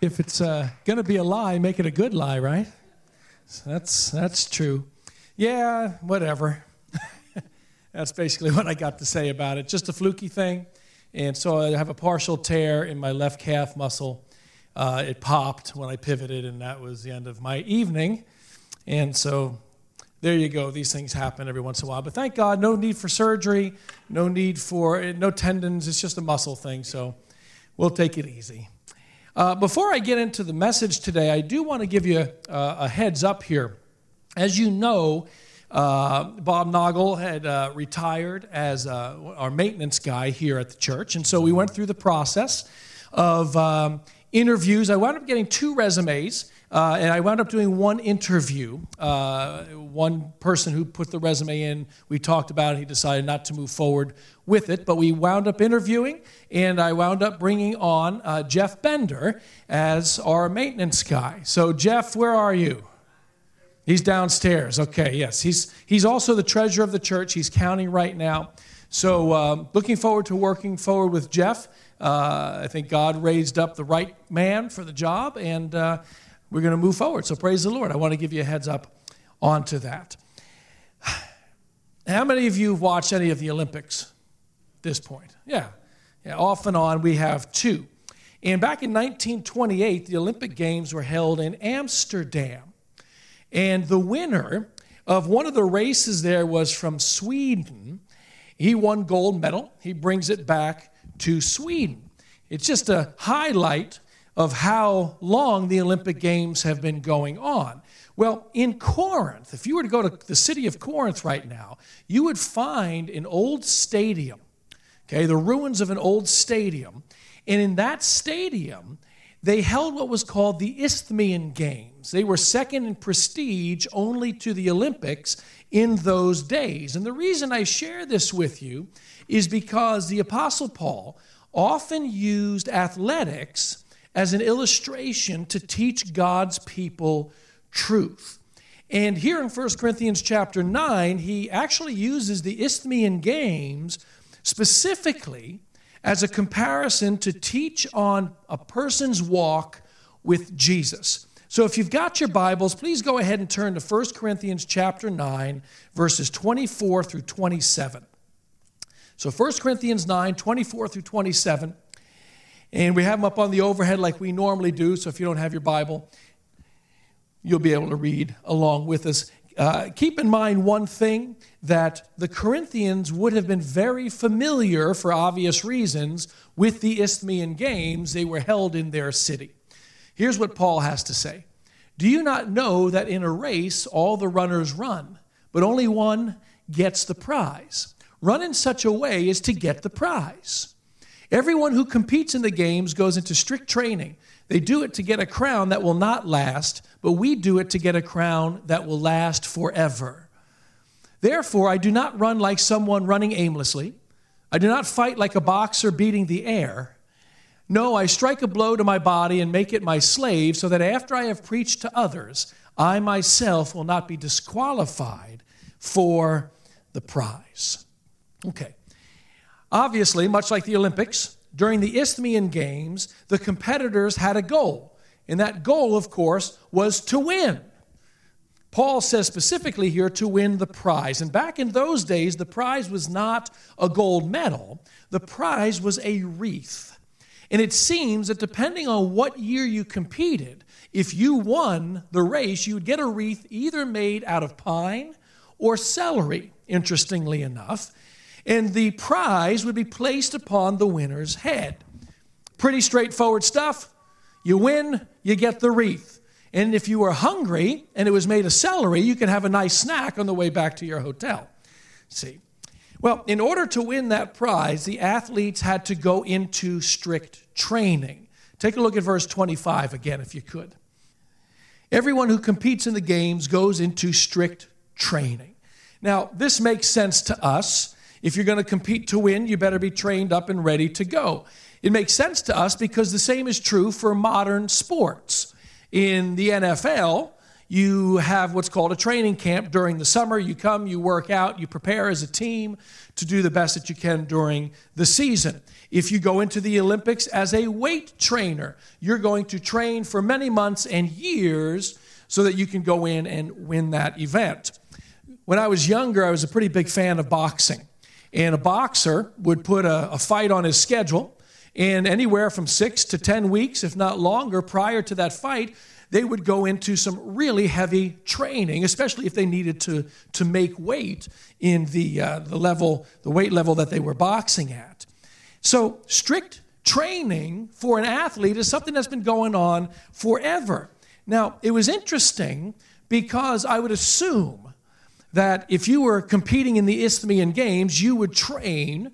If it's going to be a lie, make it a good lie, right? So that's true. Yeah, whatever. That's basically what I got to say about it. Just a fluky thing. And so I have a partial tear in my left calf muscle. It popped when I pivoted, and that was the end of my evening. And so there you go. These things happen every once in a while. But thank God, no need for surgery, no tendons. It's just a muscle thing, so we'll take it easy. Before I get into the message today, I do want to give you a heads up here. As you know, Bob Noggle had retired as our maintenance guy here at the church, and so we went through the process of interviews. I wound up getting 2 resumes, and I wound up doing 1 interview. One person who put the resume in, we talked about it, he decided not to move forward with it, but we wound up interviewing, and I wound up bringing on Jeff Bender as our maintenance guy. So Jeff, where are you? He's downstairs. Okay, yes. He's also the treasurer of the church. He's counting right now. So looking forward to working forward with Jeff. I think God raised up the right man for the job, and we're going to move forward. So praise the Lord. I want to give you a heads up onto that. How many of you have watched any of the Olympics at this point? Yeah, off and on we have 2. And back in 1928, the Olympic Games were held in Amsterdam. And the winner of one of the races there was from Sweden. He won gold medal. He brings it back to Sweden. It's just a highlight of how long the Olympic Games have been going on. Well, in Corinth, if you were to go to the city of Corinth right now, you would find an old stadium, okay, the ruins of an old stadium. And in that stadium, they held what was called the Isthmian Games. They were second in prestige only to the Olympics in those days. And the reason I share this with you is because the Apostle Paul often used athletics as an illustration to teach God's people truth. And here in 1 Corinthians chapter 9, he actually uses the Isthmian Games specifically as a comparison to teach on a person's walk with Jesus. So if you've got your Bibles, please go ahead and turn to 1 Corinthians chapter 9, verses 24 through 27. So 1 Corinthians 9, 24 through 27. And we have them up on the overhead like we normally do, so if you don't have your Bible, you'll be able to read along with us. Keep in mind one thing, that the Corinthians would have been very familiar, for obvious reasons, with the Isthmian Games. They were held in their city. Here's what Paul has to say. Do you not know that in a race all the runners run, but only one gets the prize? Run in such a way as to get the prize. Everyone who competes in the games goes into strict training. They do it to get a crown that will not last, but we do it to get a crown that will last forever. Therefore, I do not run like someone running aimlessly. I do not fight like a boxer beating the air. No, I strike a blow to my body and make it my slave, so that after I have preached to others, I myself will not be disqualified for the prize. Okay. Obviously, much like the Olympics, during the Isthmian Games, the competitors had a goal. And that goal, of course, was to win. Paul says specifically here to win the prize. And back in those days, the prize was not a gold medal. The prize was a wreath. And it seems that depending on what year you competed, if you won the race, you would get a wreath either made out of pine or celery, interestingly enough. And the prize would be placed upon the winner's head. Pretty straightforward stuff. You win, you get the wreath. And if you were hungry and it was made of celery, you could have a nice snack on the way back to your hotel. See? Well, in order to win that prize, the athletes had to go into strict training. Take a look at verse 25 again, if you could. Everyone who competes in the games goes into strict training. Now, this makes sense to us. If you're going to compete to win, you better be trained up and ready to go. It makes sense to us because the same is true for modern sports. In the NFL, You have what's called a training camp during the summer. You come, you work out, you prepare as a team to do the best that you can during the season. If you go into the Olympics as a weight trainer, you're going to train for many months and years so that you can go in and win that event. When I was younger, I was a pretty big fan of boxing. And a boxer would put a fight on his schedule, and anywhere from 6 to 10 weeks, if not longer, prior to that fight, they would go into some really heavy training, especially if they needed to make weight in the weight level that they were boxing at. So strict training for an athlete is something that's been going on forever. Now, it was interesting because I would assume that if you were competing in the Isthmian Games, you would train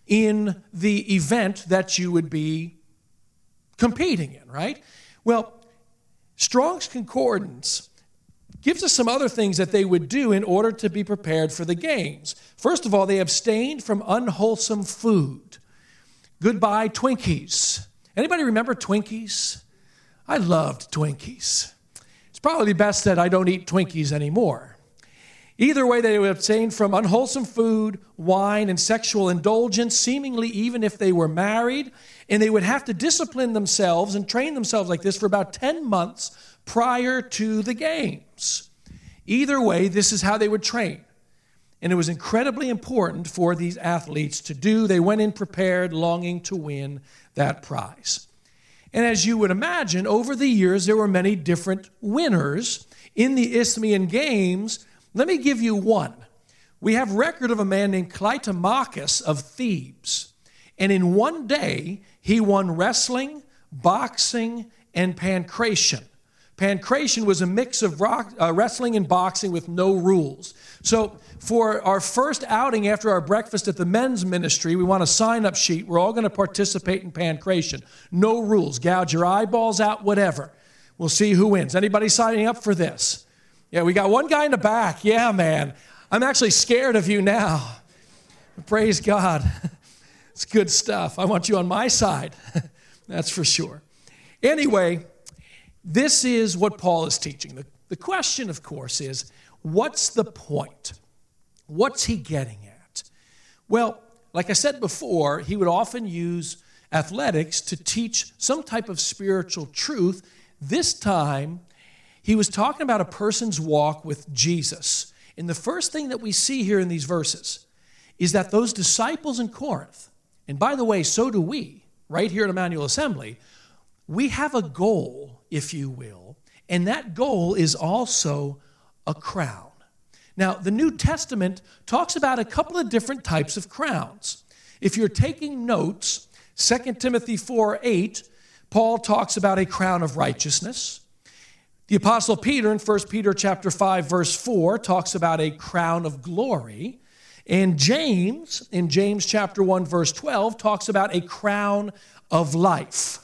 in the event that you would be competing in, right? Well, Strong's Concordance gives us some other things that they would do in order to be prepared for the games. First of all, they abstained from unwholesome food. Goodbye, Twinkies. Anybody remember Twinkies? I loved Twinkies. It's probably best that I don't eat Twinkies anymore. Either way, they would abstain from unwholesome food, wine, and sexual indulgence, seemingly even if they were married. And they would have to discipline themselves and train themselves like this for about 10 months prior to the games. Either way, this is how they would train. And it was incredibly important for these athletes to do. They went in prepared, longing to win that prize. And as you would imagine, over the years, there were many different winners in the Isthmian Games. Let me give you one. We have record of a man named Clytomachus of Thebes. And in one day, he won wrestling, boxing, and pancration. Pancration was a mix of wrestling and boxing with no rules. So for our first outing after our breakfast at the men's ministry, we want a sign-up sheet. We're all going to participate in pancration. No rules. Gouge your eyeballs out, whatever. We'll see who wins. Anybody signing up for this? Yeah, we got one guy in the back. Yeah, man. I'm actually scared of you now. Praise God. It's good stuff. I want you on my side. That's for sure. Anyway, this is what Paul is teaching. The question, of course, is what's the point? What's he getting at? Well, like I said before, he would often use athletics to teach some type of spiritual truth. This time, he was talking about a person's walk with Jesus. And the first thing that we see here in these verses is that those disciples in Corinth, and by the way, so do we, right here at Emmanuel Assembly, we have a goal, if you will, and that goal is also a crown. Now, the New Testament talks about a couple of different types of crowns. If you're taking notes, 2 Timothy 4:8, Paul talks about a crown of righteousness. The Apostle Peter in 1 Peter chapter 5, verse 4, talks about a crown of glory. And James, in James chapter 1, verse 12, talks about a crown of life.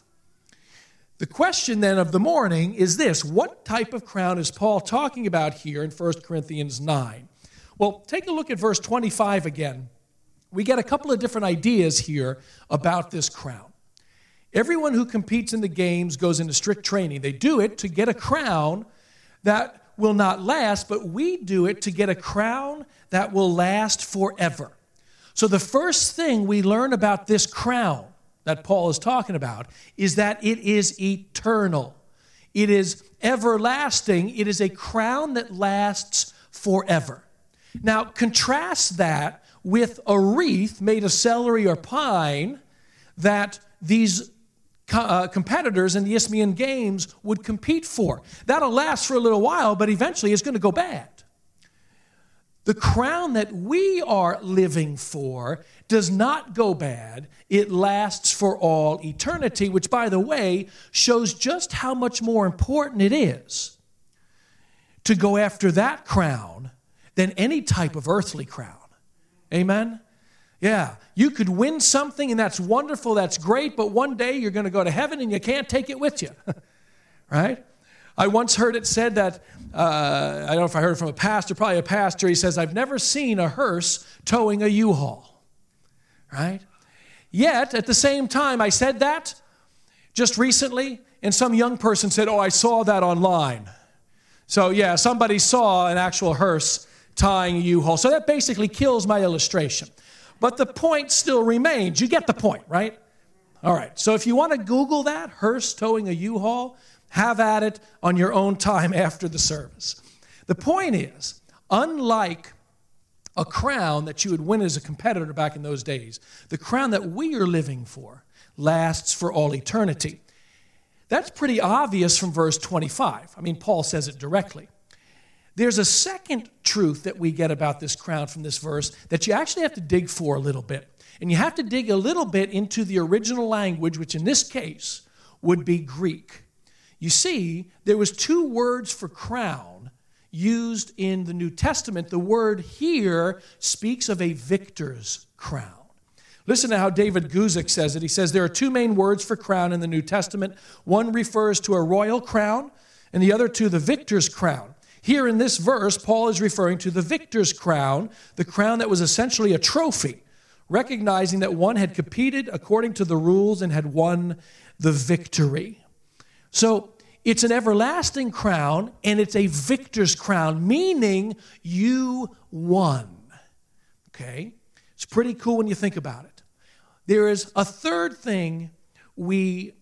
The question then of the morning is this: what type of crown is Paul talking about here in 1 Corinthians 9? Well, take a look at verse 25 again. We get a couple of different ideas here about this crown. Everyone who competes in the games goes into strict training. They do it to get a crown that will not last, but we do it to get a crown that will last forever. So the first thing we learn about this crown that Paul is talking about is that it is eternal. It is everlasting. It is a crown that lasts forever. Now, contrast that with a wreath made of celery or pine that these competitors in the Isthmian Games would compete for. That'll last for a little while, but eventually it's going to go bad. The crown that we are living for does not go bad. It lasts for all eternity, which, by the way, shows just how much more important it is to go after that crown than any type of earthly crown. Amen? Yeah, you could win something, and that's wonderful, that's great, but one day you're going to go to heaven and you can't take it with you, right? I once heard it said that, I don't know if I heard it from a pastor, probably a pastor, he says, I've never seen a hearse towing a U-Haul, right? Yet, at the same time, I said that just recently, and some young person said, oh, I saw that online. So yeah, somebody saw an actual hearse tying a U-Haul. So that basically kills my illustration. But the point still remains. You get the point, right? All right. So if you want to Google that, hearse towing a U-Haul, have at it on your own time after the service. The point is, unlike a crown that you would win as a competitor back in those days, the crown that we are living for lasts for all eternity. That's pretty obvious from verse 25. I mean, Paul says it directly. There's a second truth that we get about this crown from this verse that you actually have to dig for a little bit. And you have to dig a little bit into the original language, which in this case would be Greek. You see, there was two words for crown used in the New Testament. The word here speaks of a victor's crown. Listen to how David Guzik says it. He says there are two main words for crown in the New Testament. One refers to a royal crown, and the other to the victor's crown. Here in this verse, Paul is referring to the victor's crown, the crown that was essentially a trophy, recognizing that one had competed according to the rules and had won the victory. So it's an everlasting crown, and it's a victor's crown, meaning you won. Okay? It's pretty cool when you think about it. There is a third thing we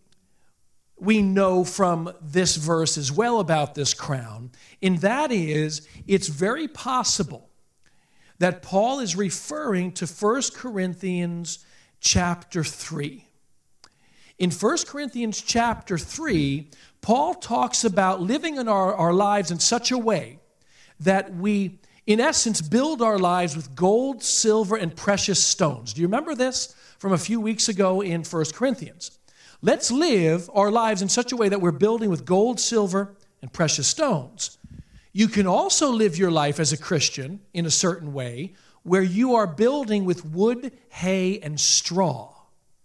know from this verse as well about this crown, and that is it's very possible that Paul is referring to 1 Corinthians chapter 3. In 1 Corinthians chapter 3, Paul talks about living in our lives in such a way that we, in essence, build our lives with gold, silver, and precious stones. Do you remember this from a few weeks ago in 1 Corinthians? Let's live our lives in such a way that we're building with gold, silver, and precious stones. You can also live your life as a Christian in a certain way where you are building with wood, hay, and straw.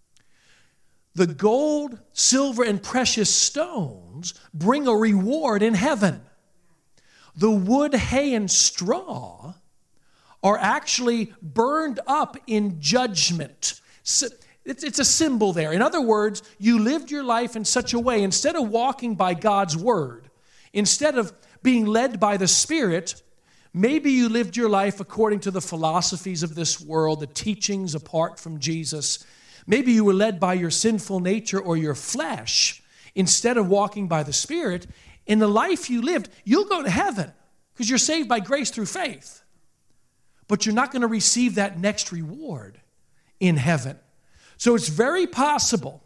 The gold, silver, and precious stones bring a reward in heaven. The wood, hay, and straw are actually burned up in judgment. It's a symbol there. In other words, you lived your life in such a way, instead of walking by God's word, instead of being led by the Spirit, maybe you lived your life according to the philosophies of this world, the teachings apart from Jesus. Maybe you were led by your sinful nature or your flesh instead of walking by the Spirit. In the life you lived, you'll go to heaven because you're saved by grace through faith. But you're not going to receive that next reward in heaven. So it's very possible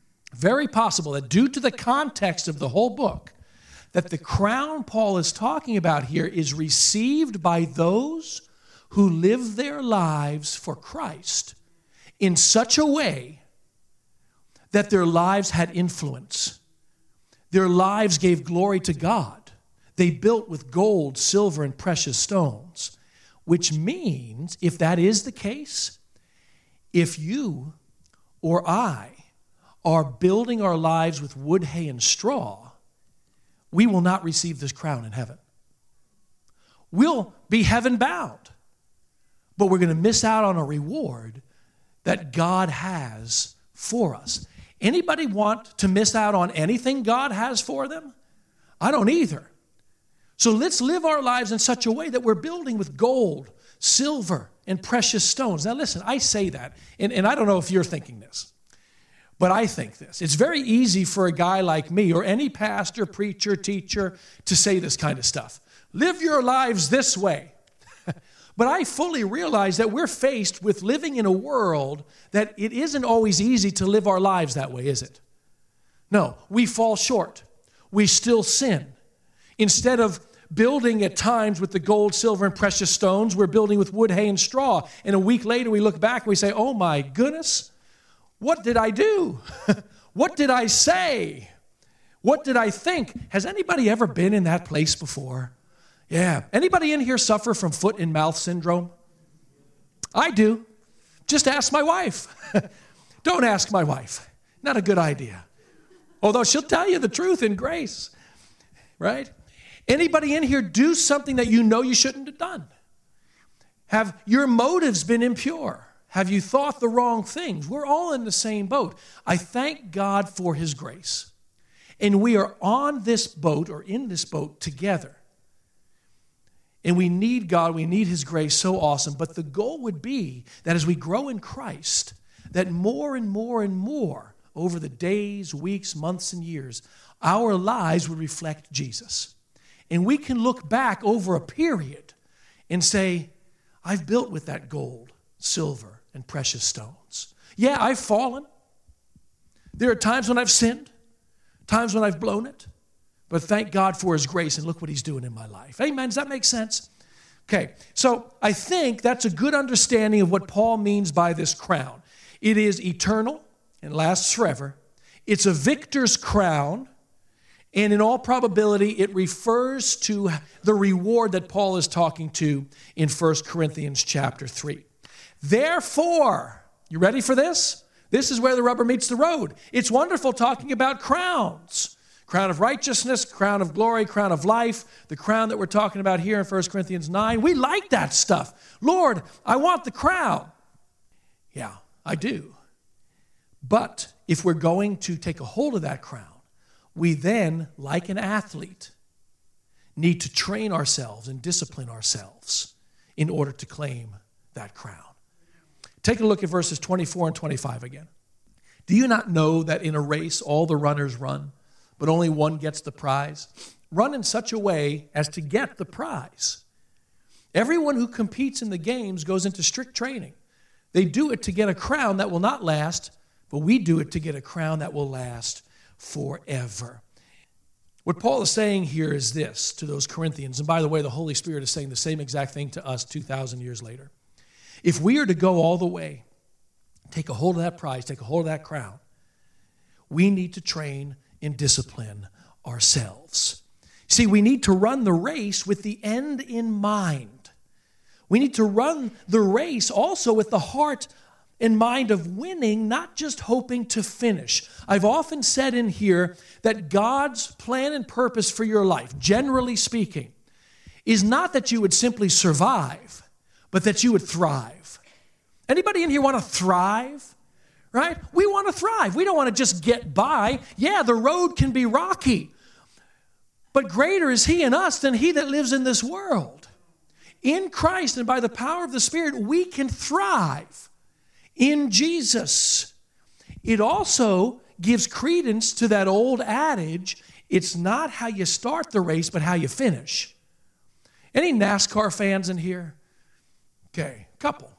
that due to the context of the whole book, that the crown Paul is talking about here is received by those who live their lives for Christ in such a way that their lives had influence. Their lives gave glory to God. They built with gold, silver, and precious stones, which means, if that is the case, if you or I are building our lives with wood, hay, and straw, we will not receive this crown in heaven. We'll be heaven-bound, but we're going to miss out on a reward that God has for us. Anybody want to miss out on anything God has for them? I don't either. So let's live our lives in such a way that we're building with gold, silver, and precious stones. Now listen, I say that, and I don't know if you're thinking this, but I think this. It's very easy for a guy like me or any pastor, preacher, teacher to say this kind of stuff. Live your lives this way. But I fully realize that we're faced with living in a world that it isn't always easy to live our lives that way, is it? No, we fall short. We still sin. Instead of building at times with the gold, silver, and precious stones, we're building with wood, hay, and straw. And a week later, we look back and we say, oh my goodness, what did I do? What did I say? What did I think? Has anybody ever been in that place before? Yeah. Anybody in here suffer from foot and mouth syndrome? I do. Just ask my wife. Don't ask my wife. Not a good idea. Although she'll tell you the truth in grace. Right? Anybody in here do something that you know you shouldn't have done? Have your motives been impure? Have you thought the wrong things? We're all in the same boat. I thank God for His grace. And we are on this boat or in this boat together. And we need God, we need his grace, so awesome. But the goal would be that as we grow in Christ, that more and more and more over the days, weeks, months, and years, our lives would reflect Jesus. And we can look back over a period and say, I've built with that gold, silver, and precious stones. Yeah, I've fallen. There are times when I've sinned, times when I've blown it. But thank God for his grace, and look what he's doing in my life. Amen. Does that make sense? Okay, so I think that's a good understanding of what Paul means by this crown. It is eternal and lasts forever. It's a victor's crown, and in all probability, it refers to the reward that Paul is talking to in 1 Corinthians chapter 3. Therefore, you ready for this? This is where the rubber meets the road. It's wonderful talking about crowns. Crown of righteousness, crown of glory, crown of life, the crown that we're talking about here in 1 Corinthians 9. We like that stuff. Lord, I want the crown. Yeah, I do. But if we're going to take a hold of that crown, we then, like an athlete, need to train ourselves and discipline ourselves in order to claim that crown. Take a look at verses 24 and 25 again. Do you not know that in a race all the runners run, but only one gets the prize? Run in such a way as to get the prize. Everyone who competes in the games goes into strict training. They do it to get a crown that will not last, but we do it to get a crown that will last forever. What Paul is saying here is this to those Corinthians, and by the way, the Holy Spirit is saying the same exact thing to us 2,000 years later. If we are to go all the way, take a hold of that prize, take a hold of that crown, we need to train and discipline ourselves. See, we need to run the race with the end in mind. We need to run the race also with the heart and mind of winning, not just hoping to finish. I've often said in here that God's plan and purpose for your life, generally speaking, is not that you would simply survive, but that you would thrive. Anybody in here want to thrive? Right? We want to thrive. We don't want to just get by. Yeah, the road can be rocky, but greater is he in us than he that lives in this world. In Christ and by the power of the Spirit, we can thrive in Jesus. It also gives credence to that old adage, it's not how you start the race, but how you finish. Any NASCAR fans in here? Okay, couple.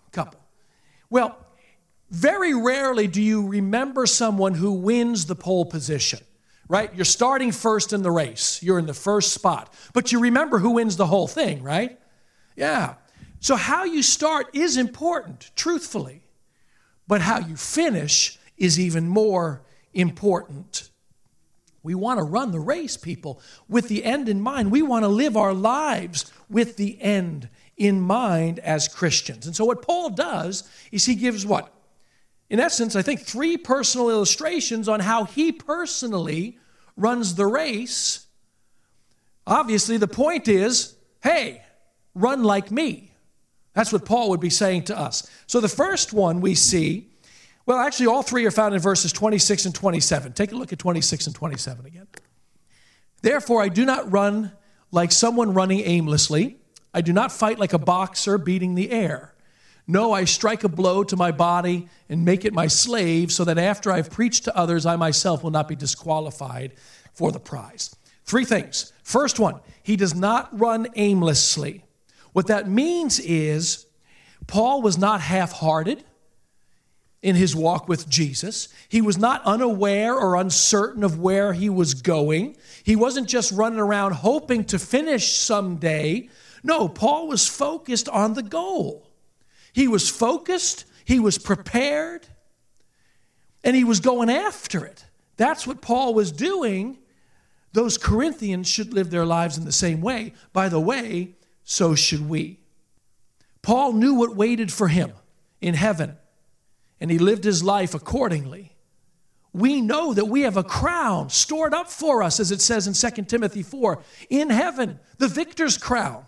Well, very rarely do you remember someone who wins the pole position, right? You're starting first in the race. You're in the first spot. But you remember who wins the whole thing, right? Yeah. So how you start is important, truthfully. But how you finish is even more important. We want to run the race, people, with the end in mind. We want to live our lives with the end in mind as Christians. And so what Paul does is he gives what? In essence, I think 3 personal illustrations on how he personally runs the race. Obviously, the point is, hey, run like me. That's what Paul would be saying to us. So the first one we see, well, actually all 3 are found in verses 26 and 27. Take a look at 26 and 27 again. Therefore, I do not run like someone running aimlessly. I do not fight like a boxer beating the air. No, I strike a blow to my body and make it my slave so that after I've preached to others, I myself will not be disqualified for the prize. 3 things. First one, he does not run aimlessly. What that means is Paul was not half-hearted in his walk with Jesus. He was not unaware or uncertain of where he was going. He wasn't just running around hoping to finish someday. No, Paul was focused on the goal. He was focused, he was prepared, and he was going after it. That's what Paul was doing. Those Corinthians should live their lives in the same way. By the way, so should we. Paul knew what waited for him in heaven, and he lived his life accordingly. We know that we have a crown stored up for us, as it says in 2 Timothy 4, in heaven, the victor's crown.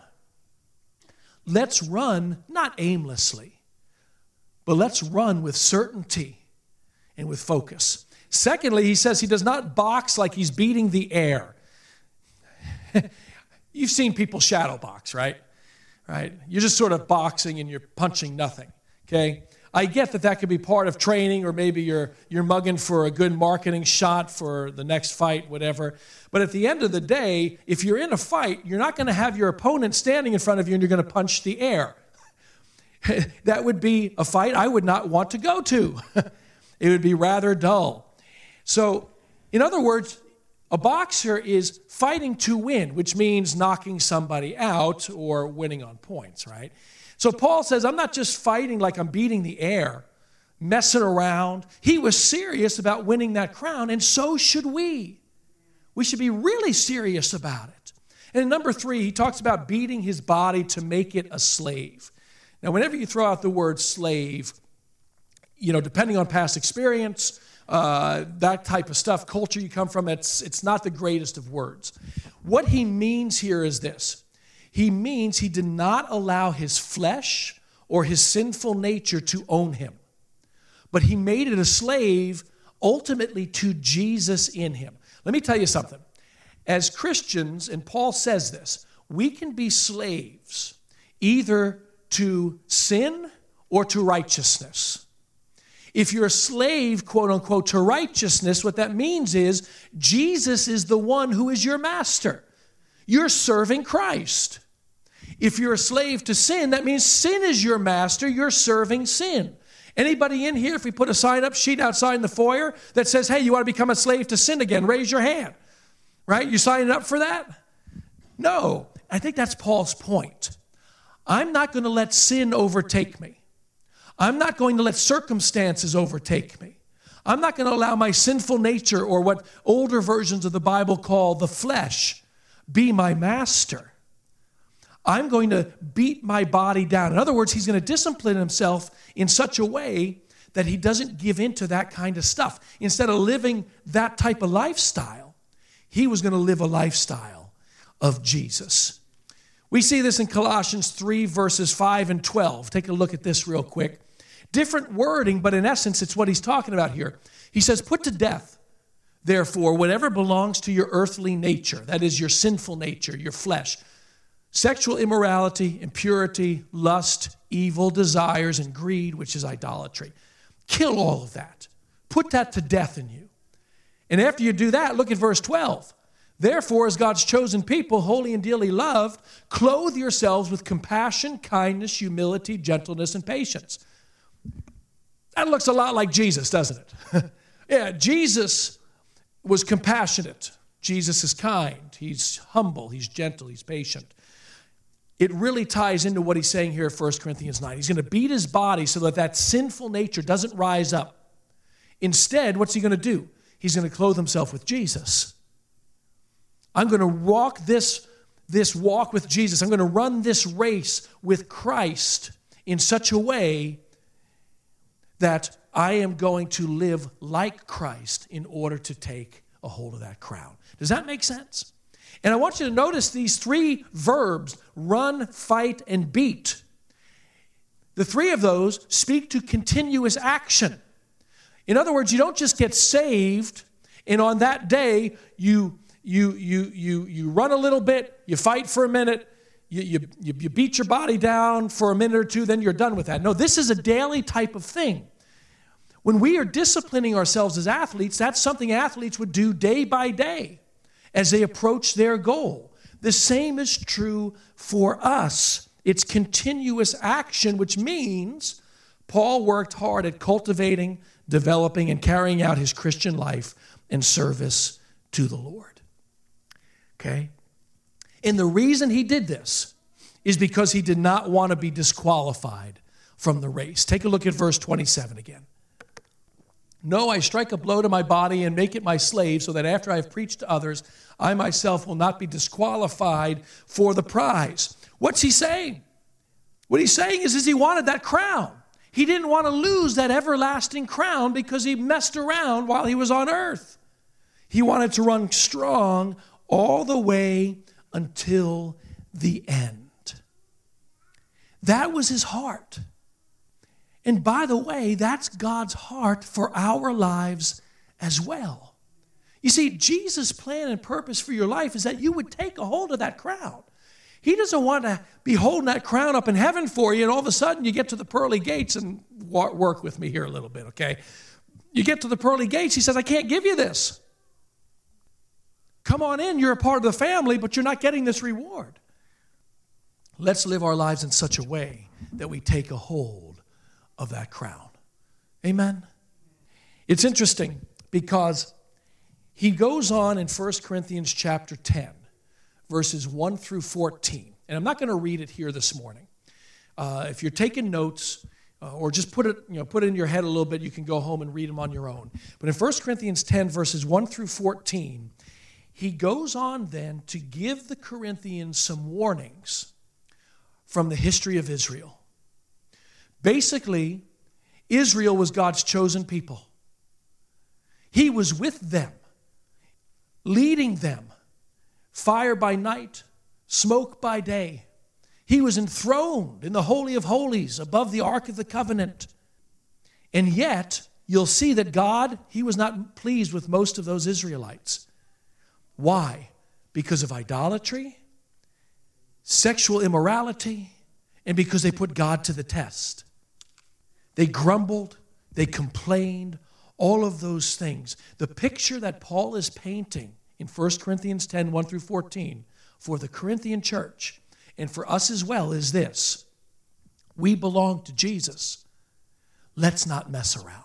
Let's run, not aimlessly, but let's run with certainty and with focus. Secondly, he says he does not box like he's beating the air. You've seen people shadow box, right? right? You're just sort of boxing and you're punching nothing, okay? I get that could be part of training, or maybe you're mugging for a good marketing shot for the next fight, whatever. But at the end of the day, if you're in a fight, you're not going to have your opponent standing in front of you and you're going to punch the air. That would be a fight I would not want to go to. It would be rather dull. So, in other words, a boxer is fighting to win, which means knocking somebody out or winning on points, right? So Paul says, I'm not just fighting like I'm beating the air, messing around. He was serious about winning that crown, and so should we. We should be really serious about it. And in number 3, he talks about beating his body to make it a slave. Now, whenever you throw out the word slave, depending on past experience, that type of stuff, culture you come from, it's not the greatest of words. What he means here is this. He means he did not allow his flesh or his sinful nature to own him, but he made it a slave ultimately to Jesus in him. Let me tell you something. As Christians, and Paul says this, we can be slaves either to sin or to righteousness. If you're a slave, quote unquote, to righteousness, what that means is Jesus is the one who is your master. You're serving Christ. If you're a slave to sin, that means sin is your master. You're serving sin. Anybody in here, if we put a sign-up sheet outside in the foyer that says, hey, you want to become a slave to sin again, raise your hand. Right? You signing up for that? No. I think that's Paul's point. I'm not going to let sin overtake me. I'm not going to let circumstances overtake me. I'm not going to allow my sinful nature, or what older versions of the Bible call the flesh, be my master. I'm going to beat my body down. In other words, he's going to discipline himself in such a way that he doesn't give in to that kind of stuff. Instead of living that type of lifestyle, he was going to live a lifestyle of Jesus. We see this in Colossians 3, verses 5 and 12. Take a look at this real quick. Different wording, but in essence, it's what he's talking about here. He says, put to death, therefore, whatever belongs to your earthly nature, that is your sinful nature, your flesh, sexual immorality, impurity, lust, evil desires, and greed, which is idolatry. Kill all of that. Put that to death in you. And after you do that, look at verse 12. Therefore, as God's chosen people, holy and dearly loved, clothe yourselves with compassion, kindness, humility, gentleness, and patience. That looks a lot like Jesus, doesn't it? Yeah, Jesus was compassionate. Jesus is kind. He's humble. He's gentle. He's patient. It really ties into what he's saying here in 1 Corinthians 9. He's going to beat his body so that sinful nature doesn't rise up. Instead, what's he going to do? He's going to clothe himself with Jesus. I'm going to walk this walk with Jesus. I'm going to run this race with Christ in such a way that I am going to live like Christ in order to take a hold of that crown. Does that make sense? And I want you to notice these 3 verbs, run, fight, and beat. The 3 of those speak to continuous action. In other words, you don't just get saved, and on that day, you run a little bit, you fight for a minute, you beat your body down for a minute or 2, then you're done with that. No, this is a daily type of thing. When we are disciplining ourselves as athletes, that's something athletes would do day by day as they approach their goal. The same is true for us. It's continuous action, which means Paul worked hard at cultivating, developing, and carrying out his Christian life in service to the Lord. Okay? And the reason he did this is because he did not want to be disqualified from the race. Take a look at verse 27 again. No, I strike a blow to my body and make it my slave, so that after I have preached to others, I myself will not be disqualified for the prize. What's he saying? What he's saying is he wanted that crown. He didn't want to lose that everlasting crown because he messed around while he was on earth. He wanted to run strong all the way until the end. That was his heart. And by the way, that's God's heart for our lives as well. You see, Jesus' plan and purpose for your life is that you would take a hold of that crown. He doesn't want to be holding that crown up in heaven for you, and all of a sudden you get to the pearly gates, and work with me here a little bit, okay? You get to the pearly gates, he says, I can't give you this. Come on in, you're a part of the family, but you're not getting this reward. Let's live our lives in such a way that we take a hold of that crown. Amen? It's interesting because he goes on in 1 Corinthians chapter 10, verses 1 through 14. And I'm not going to read it here this morning. If you're taking notes or just put it in your head a little bit, you can go home and read them on your own. But in 1 Corinthians 10, verses 1 through 14, he goes on then to give the Corinthians some warnings from the history of Israel. Basically, Israel was God's chosen people. He was with them, leading them, fire by night, smoke by day. He was enthroned in the Holy of Holies above the Ark of the Covenant. And yet, you'll see that God, he was not pleased with most of those Israelites. Why? Because of idolatry, sexual immorality, and because they put God to the test. They grumbled, they complained, all of those things. The picture that Paul is painting in 1 Corinthians 10, 1 through 14, for the Corinthian church, and for us as well, is this. We belong to Jesus. Let's not mess around.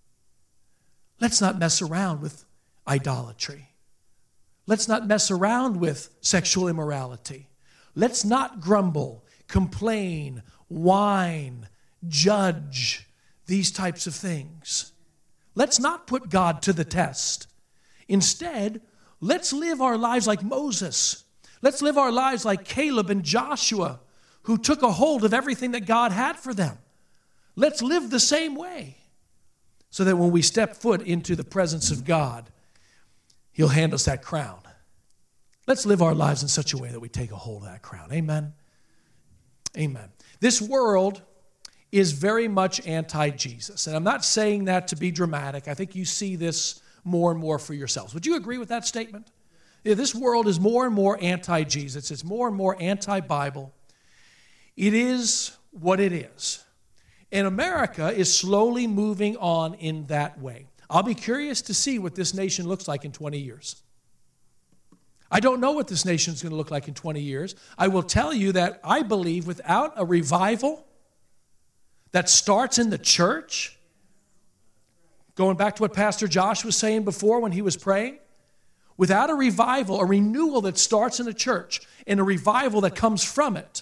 Let's not mess around with idolatry. Let's not mess around with sexual immorality. Let's not grumble, complain, whine, judge, these types of things. Let's not put God to the test. Instead, let's live our lives like Moses. Let's live our lives like Caleb and Joshua, who took a hold of everything that God had for them. Let's live the same way so that when we step foot into the presence of God, he'll hand us that crown. Let's live our lives in such a way that we take a hold of that crown. Amen? Amen. This world is very much anti-Jesus. And I'm not saying that to be dramatic. I think you see this more and more for yourselves. Would you agree with that statement? Yeah, this world is more and more anti-Jesus. It's more and more anti-Bible. It is what it is. And America is slowly moving on in that way. I'll be curious to see what this nation looks like in 20 years. I don't know what this nation is going to look like in 20 years. I will tell you that I believe without a revival that starts in the church, going back to what Pastor Josh was saying before when he was praying, without a revival, a renewal that starts in the church and a revival that comes from it,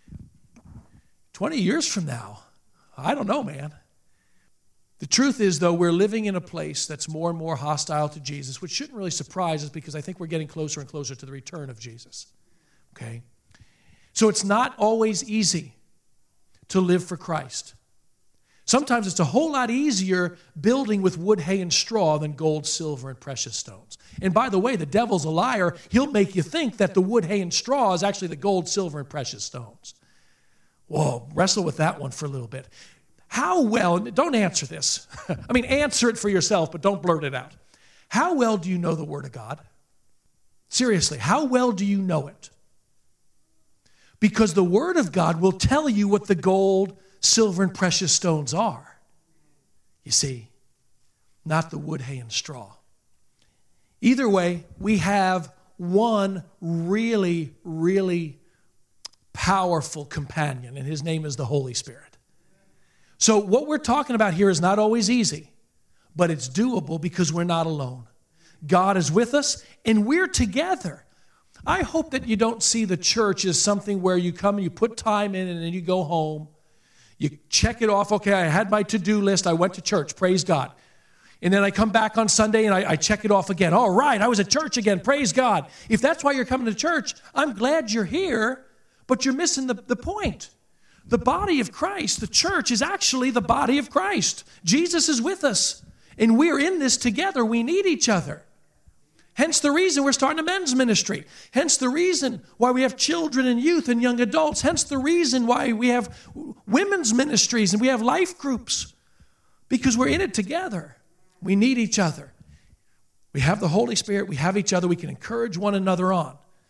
20 years from now, I don't know, man. The truth is, though, we're living in a place that's more and more hostile to Jesus, which shouldn't really surprise us because I think we're getting closer and closer to the return of Jesus. Okay? So it's not always easy to live for Christ. Sometimes it's a whole lot easier building with wood, hay, and straw than gold, silver, and precious stones. And by the way, the devil's a liar. He'll make you think that the wood, hay, and straw is actually the gold, silver, and precious stones. Whoa, wrestle with that one for a little bit. How well, don't answer this. I mean, answer it for yourself, but don't blurt it out. How well do you know the Word of God? Seriously, how well do you know it? Because the Word of God will tell you what the gold, silver, and precious stones are. You see, not the wood, hay, and straw. Either way, we have one really, really powerful companion, and his name is the Holy Spirit. So what we're talking about here is not always easy, but it's doable because we're not alone. God is with us, and we're together. I hope that you don't see the church as something where you come and you put time in and then you go home. You check it off. Okay, I had my to-do list. I went to church. Praise God. And then I come back on Sunday and I check it off again. All right, I was at church again. Praise God. If that's why you're coming to church, I'm glad you're here, but you're missing the point. The body of Christ, the church, is actually the body of Christ. Jesus is with us, and we're in this together. We need each other. Hence the reason we're starting a men's ministry. Hence the reason why we have children and youth and young adults. Hence the reason why we have women's ministries and we have life groups. Because we're in it together. We need each other. We have the Holy Spirit. We have each other. We can encourage one another on.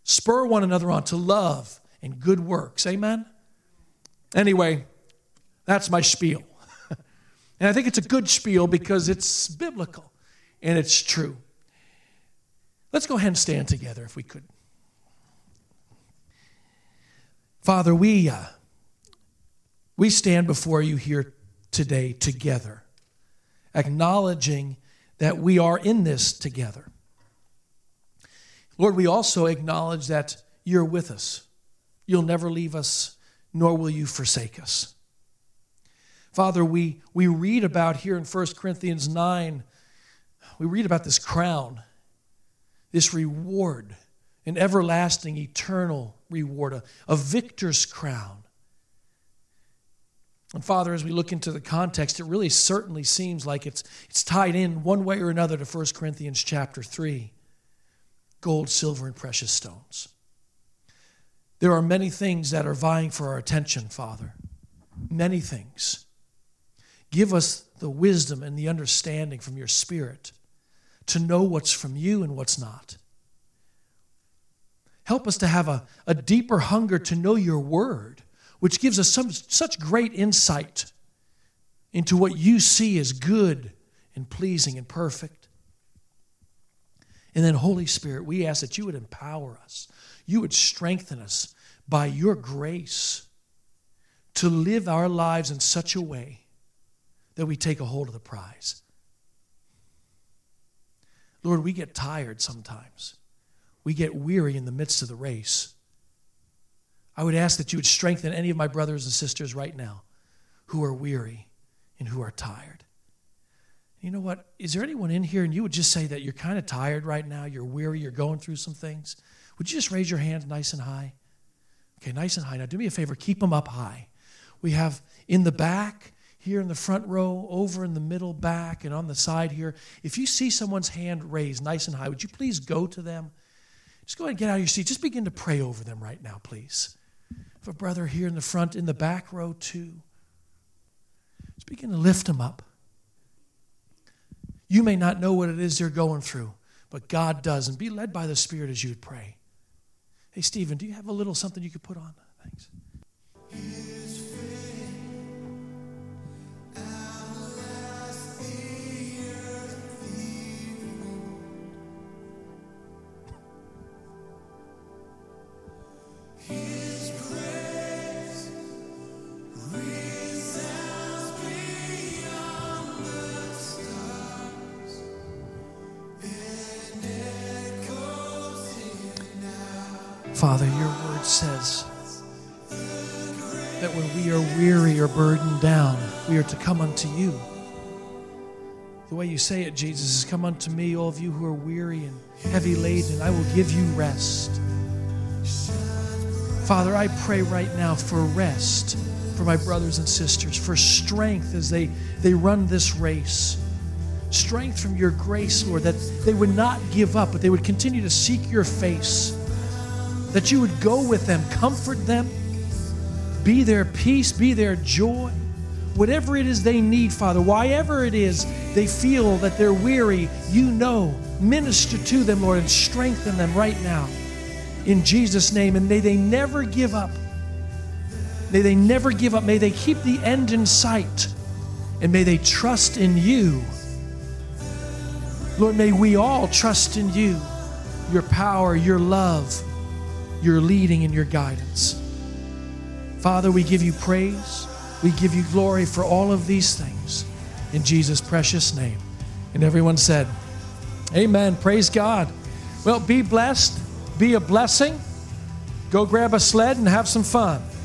Spur one another on to love and good works. Amen? Anyway, that's my spiel. And I think it's a good spiel because it's biblical and it's true. Let's go ahead and stand together if we could. Father, we stand before you here today together, acknowledging that we are in this together. Lord, we also acknowledge that you're with us. You'll never leave us, nor will you forsake us. Father, we read about here in 1 Corinthians 9, we read about this crown, this reward, an everlasting, eternal reward, a victor's crown. And Father, as we look into the context, it really certainly seems like it's tied in one way or another to 1 Corinthians chapter 3. Gold, silver, and precious stones. There are many things that are vying for our attention, Father. Many things. Give us the wisdom and the understanding from your Spirit to know what's from you and what's not. Help us to have a deeper hunger to know your word, which gives us such great insight into what you see as good and pleasing and perfect. And then, Holy Spirit, we ask that you would empower us. You would strengthen us by your grace to live our lives in such a way that we take a hold of the prize. Lord, we get tired sometimes. We get weary in the midst of the race. I would ask that you would strengthen any of my brothers and sisters right now who are weary and who are tired. You know what? Is there anyone in here and you would just say that you're kind of tired right now, you're weary, you're going through some things? Would you just raise your hands nice and high? Okay, nice and high. Now do me a favor, keep them up high. We have in the back, here in the front row, over in the middle back, and on the side here. If you see someone's hand raised nice and high, would you please go to them? Just go ahead and get out of your seat. Just begin to pray over them right now, please. If a brother here in the front, in the back row too. Just begin to lift them up. You may not know what it is they're going through, but God does. And be led by the Spirit as you would pray. Hey, Stephen, do you have a little something you could put on? Thanks. Father, your word says that when we are weary or burdened down, we are to come unto you. The way you say it, Jesus, is come unto me, all of you who are weary and heavy laden, and I will give you rest. Father, I pray right now for rest for my brothers and sisters, for strength as they run this race. Strength from your grace, Lord, that they would not give up, but they would continue to seek your face. That you would go with them, comfort them, be their peace, be their joy. Whatever it is they need, Father, whyever it is they feel that they're weary, you know, minister to them, Lord, and strengthen them right now. In Jesus' name, and may they never give up. May they never give up. May they keep the end in sight, and may they trust in you. Lord, may we all trust in you, your power, your love, your leading and your guidance. Father, we give you praise. We give you glory for all of these things. In Jesus' precious name. And everyone said, amen. Praise God. Well, be blessed. Be a blessing. Go grab a sled and have some fun.